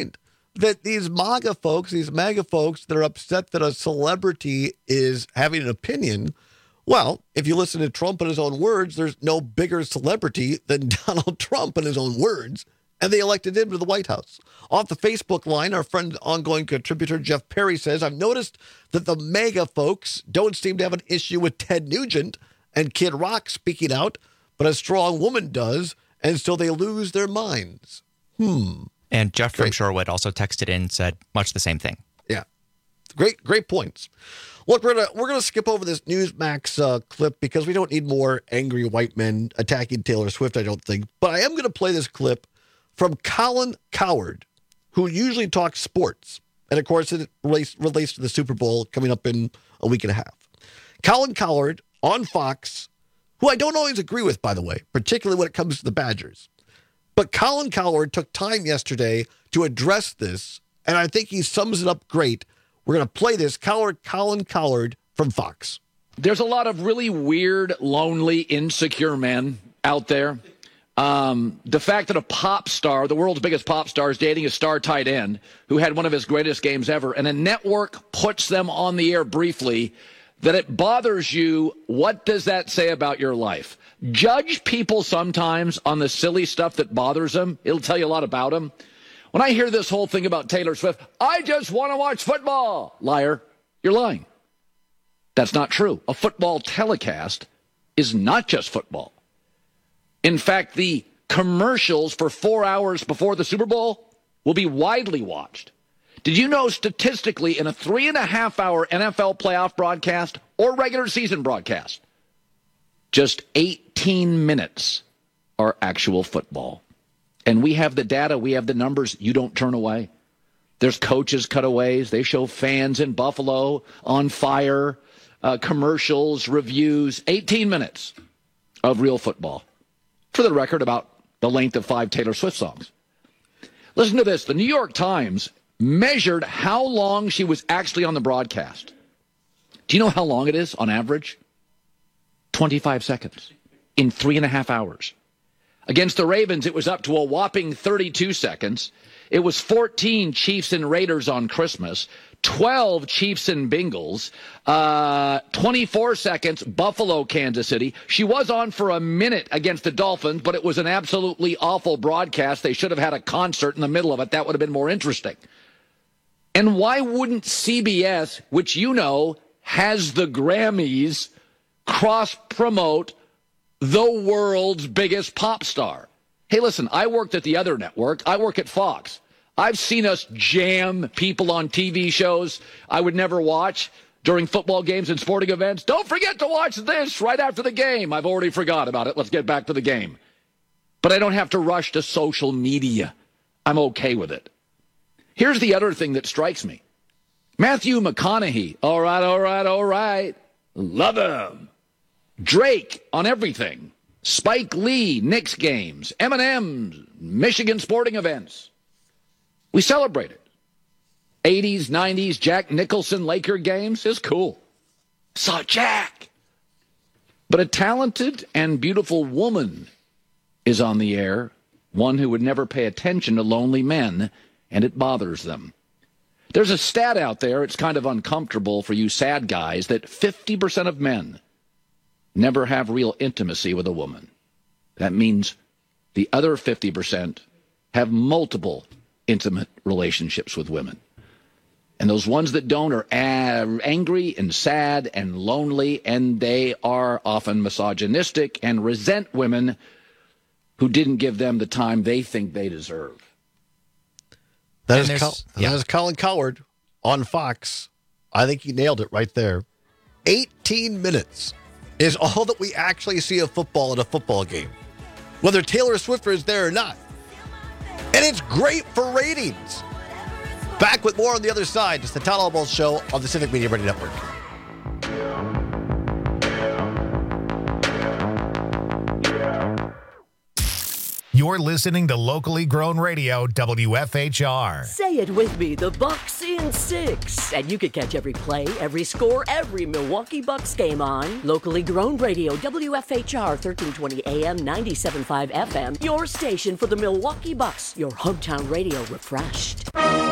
that these MAGA folks, these MAGA folks that are upset that a celebrity is having an opinion, well, if you listen to Trump in his own words, there's no bigger celebrity than Donald Trump in his own words, and they elected him to the White House. Off the Facebook line, our friend, ongoing contributor Jeff Perry says, I've noticed that the MAGA folks don't seem to have an issue with Ted Nugent and Kid Rock speaking out, but a strong woman does, and so they lose their minds. Hmm. And Jeff Great. from Shorewood also texted in and said much the same thing. Yeah. Great, great points. Look, we're gonna we're gonna skip over this Newsmax uh, clip because we don't need more angry white men attacking Taylor Swift, I don't think. But I am gonna play this clip from Colin Cowherd, who usually talks sports. And of course, it relates, relates to the Super Bowl coming up in a week and a half. Colin Cowherd on Fox, who I don't always agree with, by the way, particularly when it comes to the Badgers. But Colin Cowherd took time yesterday to address this, and I think he sums it up great. We're going to play this. Cowherd, Colin Cowherd from Fox. There's a lot of really weird, lonely, insecure men out there. Um, the fact that a pop star, the world's biggest pop star, is dating a star tight end who had one of his greatest games ever, and a network puts them on the air briefly, that it bothers you, what does that say about your life? Judge people sometimes on the silly stuff that bothers them. It'll tell you a lot about them. When I hear this whole thing about Taylor Swift, I just want to watch football. Liar, you're lying. That's not true. A football telecast is not just football. In fact, the commercials for four hours before the Super Bowl will be widely watched. Did you know statistically in a three and a half hour N F L playoff broadcast or regular season broadcast, just eighteen minutes are actual football? And we have the data, we have the numbers. You don't turn away. There's coaches cutaways. They show fans in Buffalo on fire, uh, commercials, reviews, eighteen minutes of real football. For the record, about the length of five Taylor Swift songs. Listen to this. The New York Times measured how long she was actually on the broadcast. Do you know how long it is on average? twenty-five seconds in three and a half hours. Against the Ravens, it was up to a whopping thirty-two seconds. It was fourteen Chiefs and Raiders on Christmas, twelve Chiefs and Bengals, uh, twenty-four seconds, Buffalo, Kansas City. She was on for a minute against the Dolphins, but it was an absolutely awful broadcast. They should have had a concert in the middle of it. That would have been more interesting. And why wouldn't C B S, which you know has the Grammys, cross-promote the world's biggest pop star? Hey, listen, I worked at the other network. I work at Fox. I've seen us jam people on T V shows I would never watch during football games and sporting events. Don't forget to watch this right after the game. I've already forgot about it. Let's get back to the game. But I don't have to rush to social media. I'm okay with it. Here's the other thing that strikes me. Matthew McConaughey. All right, all right, all right. Love him. Drake on everything. Spike Lee, Knicks games. Eminem, Michigan sporting events. We celebrate it. eighties, nineties, Jack Nicholson Laker games is cool. Saw Jack. But a talented and beautiful woman is on the air, one who would never pay attention to lonely men, and it bothers them. There's a stat out there, it's kind of uncomfortable for you sad guys, that fifty percent of men never have real intimacy with a woman. That means the other fifty percent have multiple intimate relationships with women. And those ones that don't are angry and sad and lonely, and they are often misogynistic and resent women who didn't give them the time they think they deserve. That is, Col- yeah. that is Colin Cowherd on Fox. I think he nailed it right there. eighteen minutes is all that we actually see of football at a football game, whether Taylor Swift is there or not. And it's great for ratings. Back with more on the other side. It's the Todd Albaugh Show on the Civic Media Radio Network. You're listening to locally grown radio W F H R. Say it with me, the Bucks in six. And you can catch every play, every score, every Milwaukee Bucks game on locally grown radio W F H R thirteen twenty A M, ninety-seven point five F M. Your station for the Milwaukee Bucks. Your hometown radio refreshed.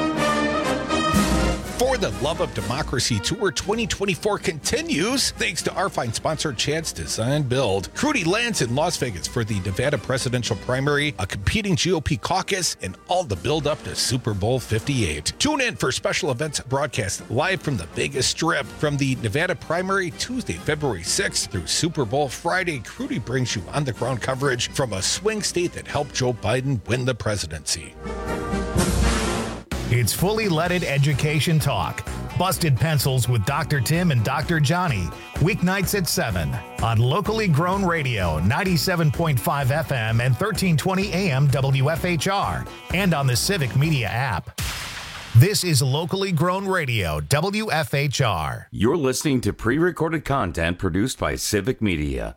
For the Love of Democracy Tour twenty twenty-four continues thanks to our fine sponsor, Chad's Design Build. Crudy lands in Las Vegas for the Nevada presidential primary, a competing G O P caucus, and all the build up to Super Bowl fifty-eight. Tune in for special events broadcast live from the Vegas Strip. From the Nevada primary, Tuesday, February sixth through Super Bowl Friday, Crudy brings you on-the-ground coverage from a swing state that helped Joe Biden win the presidency. It's Fully Leaded Education Talk. Busted Pencils with Doctor Tim and Doctor Johnny. Weeknights at seven on locally grown radio, ninety-seven point five F M and thirteen twenty A M W F H R, and on the Civic Media app. This is locally grown radio, W F H R. You're listening to pre-recorded content produced by Civic Media.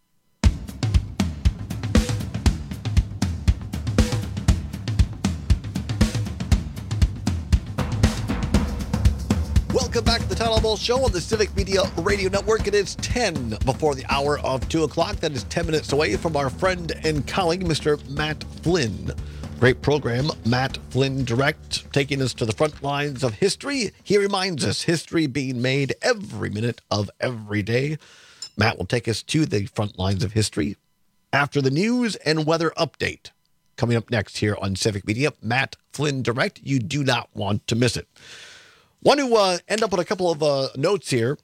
Welcome back to the Town Hall Bowl Show on the Civic Media Radio Network. It is ten before the hour of two o'clock. That is ten minutes away from our friend and colleague, Mister Matt Flynn. Great program, Matt Flynn Direct, taking us to the front lines of history. He reminds us, history being made every minute of every day. Matt will take us to the front lines of history after the news and weather update. Coming up next here on Civic Media, Matt Flynn Direct. You do not want to miss it. Want to uh, end up with a couple of uh, notes here.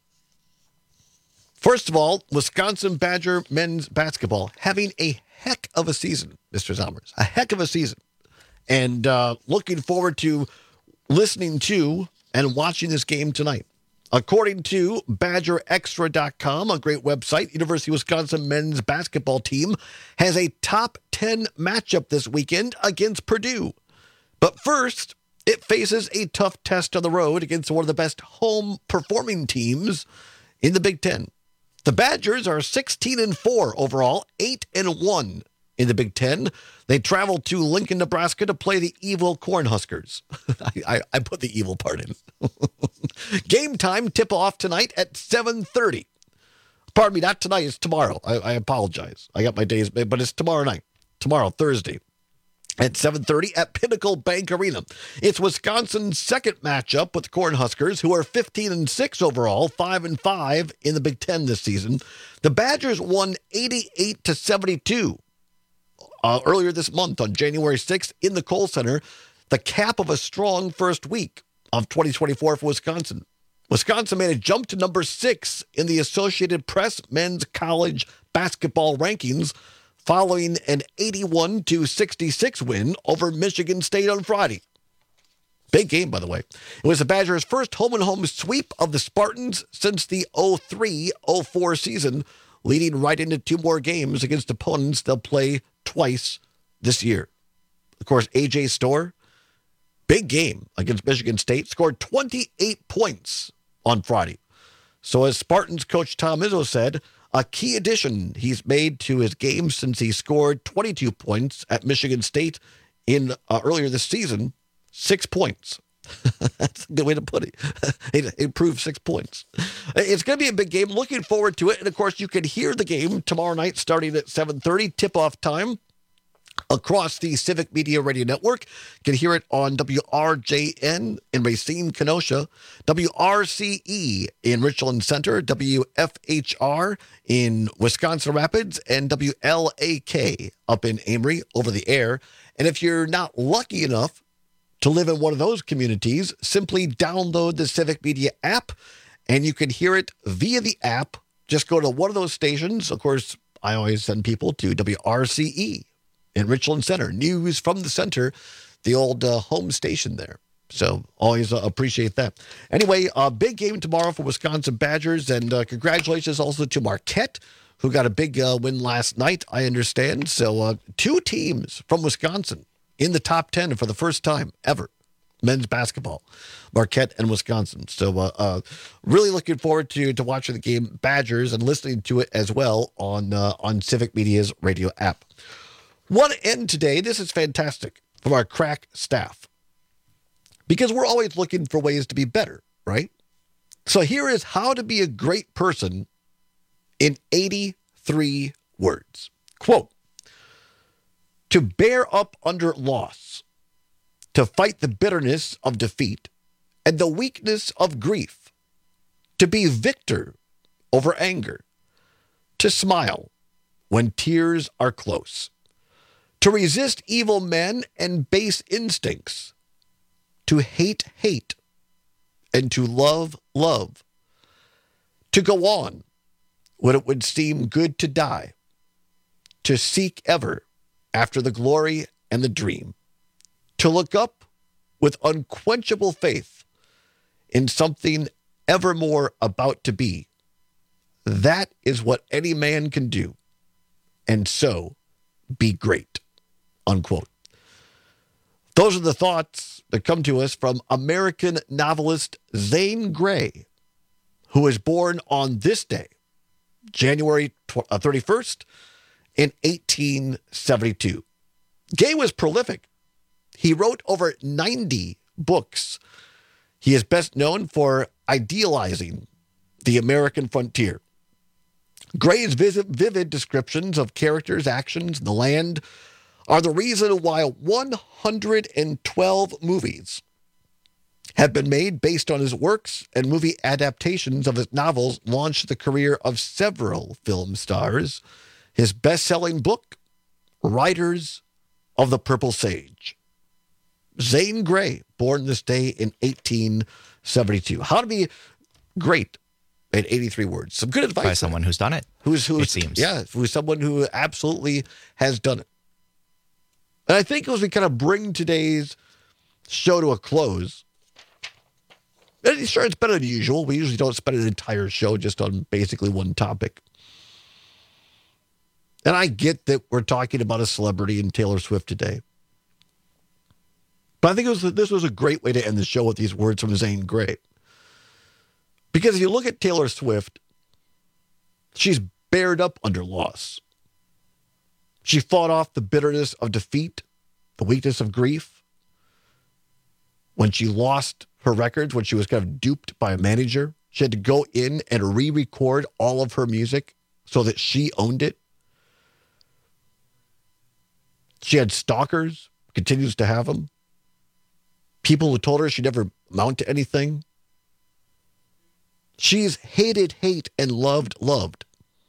First of all, Wisconsin Badger men's basketball having a heck of a season, Mister Zomers. A heck of a season. And uh, looking forward to listening to and watching this game tonight. According to Badger Extra dot com, a great website, University of Wisconsin men's basketball team has a top ten matchup this weekend against Purdue. But first, it faces a tough test on the road against one of the best home performing teams in the Big Ten. The Badgers are sixteen and four overall, eight and one in the Big Ten. They travel to Lincoln, Nebraska to play the evil Cornhuskers. I, I, I put the evil part in. Game time tip-off tonight at seven thirty. Pardon me, not tonight, it's tomorrow. I, I apologize. I got my days, but it's tomorrow night. Tomorrow, Thursday. At seven thirty at Pinnacle Bank Arena. It's Wisconsin's second matchup with the Cornhuskers, who are fifteen and six overall, five and five in the Big Ten this season. The Badgers won eighty-eight to seventy-two uh, earlier this month on January sixth in the Kohl Center, the cap of a strong first week of twenty twenty-four for Wisconsin. Wisconsin made a jump to number six in the Associated Press men's college basketball rankings, following an eighty-one to sixty-six win over Michigan State on Friday. Big game, by the way. It was the Badgers' first home-and-home sweep of the Spartans since the oh three oh four season, leading right into two more games against opponents they'll play twice this year. Of course, A J Storr, big game against Michigan State, scored twenty-eight points on Friday. So as Spartans coach Tom Izzo said, a key addition he's made to his game since he scored twenty-two points at Michigan State in uh, earlier this season, six points. That's a good way to put it. It improved six points. It's going to be a big game. Looking forward to it. And, of course, you can hear the game tomorrow night starting at seven thirty, tip-off time, across the Civic Media Radio Network. You can hear it on W R J N in Racine, Kenosha, W R C E in Richland Center, W F H R in Wisconsin Rapids, and W L A K up in Amory over the air. And if you're not lucky enough to live in one of those communities, simply download the Civic Media app, and you can hear it via the app. Just go to one of those stations. Of course, I always send people to W R C E in Richland Center. News from the center, the old uh, home station there. So always uh, appreciate that. Anyway, a uh, big game tomorrow for Wisconsin Badgers, and uh, congratulations also to Marquette, who got a big uh, win last night, I understand. So uh, two teams from Wisconsin in the top ten for the first time ever, men's basketball, Marquette and Wisconsin. So uh, uh, really looking forward to to watching the game, Badgers, and listening to it as well on uh, on Civic Media's radio app. Want to end today, this is fantastic, from our crack staff. Because we're always looking for ways to be better, right? So here is how to be a great person in eighty-three words. Quote, to bear up under loss, to fight the bitterness of defeat and the weakness of grief, to be victor over anger, to smile when tears are close, to resist evil men and base instincts, to hate hate and to love love, to go on when it would seem good to die, to seek ever after the glory and the dream, to look up with unquenchable faith in something evermore about to be. That is what any man can do, and so be great, unquote. Those are the thoughts that come to us from American novelist Zane Grey, who was born on this day, January thirty-first, in eighteen seventy-two. Gay was prolific. He wrote over ninety books. He is best known for idealizing the American frontier. Gray's vivid descriptions of characters, actions, and the land are the reason why one hundred twelve movies have been made based on his works, and movie adaptations of his novels launched the career of several film stars. His best-selling book, Riders of the Purple Sage. Zane Grey, born this day in eighteen seventy-two. How to be great in eighty-three words. Some good advice. By someone who's done it, who's, who's, it seems. Yeah, who's someone who absolutely has done it. And I think as we kind of bring today's show to a close, and sure, it's better than usual. We usually don't spend an entire show just on basically one topic. And I get that we're talking about a celebrity in Taylor Swift today. But I think it was, this was a great way to end the show with these words from Zane Grey. Because if you look at Taylor Swift, she's bared up under loss. She fought off the bitterness of defeat, the weakness of grief. When she lost her records, when she was kind of duped by a manager, she had to go in and re-record all of her music so that she owned it. She had stalkers, continues to have them. People who told her she'd never amount to anything. She's hated hate and loved loved.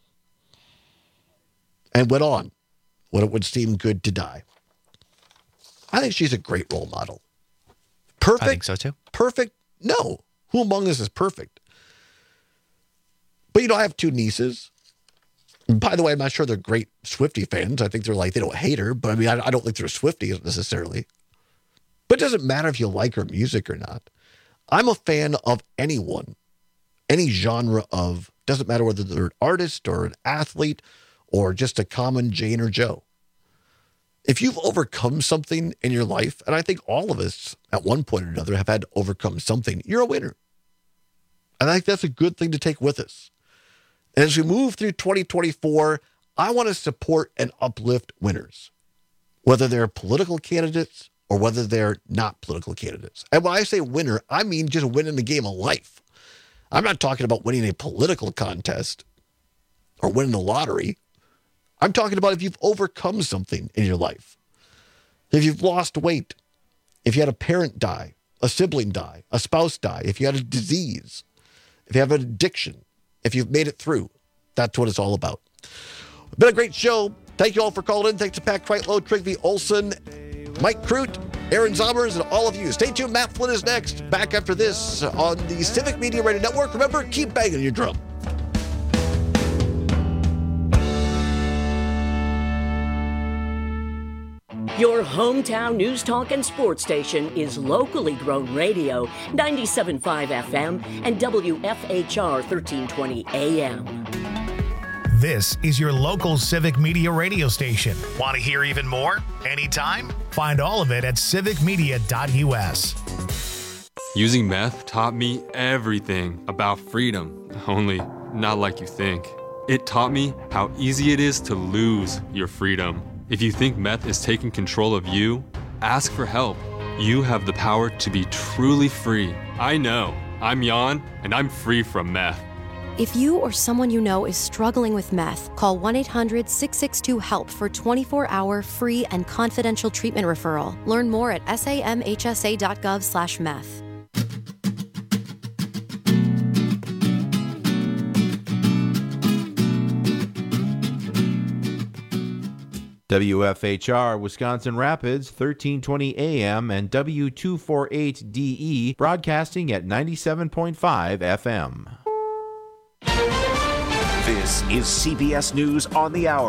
And went on when it would seem good to die. I think she's a great role model. Perfect? I think so too. Perfect? No. Who among us is perfect? But, you know, I have two nieces. And by the way, I'm not sure they're great Swiftie fans. I think they're like, they don't hate her. But, I mean, I, I don't think they're Swifties necessarily. But it doesn't matter if you like her music or not. I'm a fan of anyone, any genre of, doesn't matter whether they're an artist or an athlete or just a common Jane or Joe. If you've overcome something in your life, and I think all of us at one point or another have had to overcome something, you're a winner. And I think that's a good thing to take with us. And as we move through twenty twenty-four, I want to support and uplift winners, whether they're political candidates or whether they're not political candidates. And when I say winner, I mean just winning the game of life. I'm not talking about winning a political contest or winning the lottery. I'm talking about if you've overcome something in your life. If you've lost weight, if you had a parent die, a sibling die, a spouse die, if you had a disease, if you have an addiction, if you've made it through, that's what it's all about. Been a great show. Thank you all for calling in. Thanks to Pat Kreitlow, Trigby Olson, Mike Crute, Aaron Zommers, and all of you. Stay tuned. Matt Flynn is next. Back after this on the Civic Media Radio Network. Remember, keep banging your drum. Your hometown news talk and sports station is locally grown radio, ninety-seven point five F M and W F H R thirteen twenty A M. This is your local Civic Media radio station. Want to hear even more? Anytime? Find all of it at civic media dot U S. Using meth taught me everything about freedom, only not like you think. It taught me how easy it is to lose your freedom. If you think meth is taking control of you, ask for help. You have the power to be truly free. I know. I'm Jan, and I'm free from meth. If you or someone you know is struggling with meth, call one eight hundred six six two HELP for twenty-four hour free and confidential treatment referral. Learn more at samhsa.gov slash meth. W F H R Wisconsin Rapids, thirteen twenty A M and W two forty-eight D E, broadcasting at ninety-seven point five F M. This is C B S News on the Hour.